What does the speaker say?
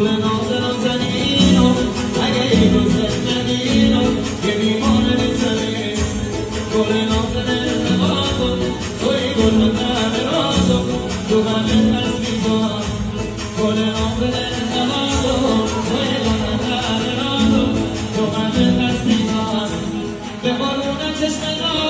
گل نازنینو اگه این روز زندگینو یه بیمانه میزنی گل نازنینو توی گل نتر رازو تو همه پس میزان گل نازنینو توی گل نتر رازو تو همه پس میزان به بارون چشم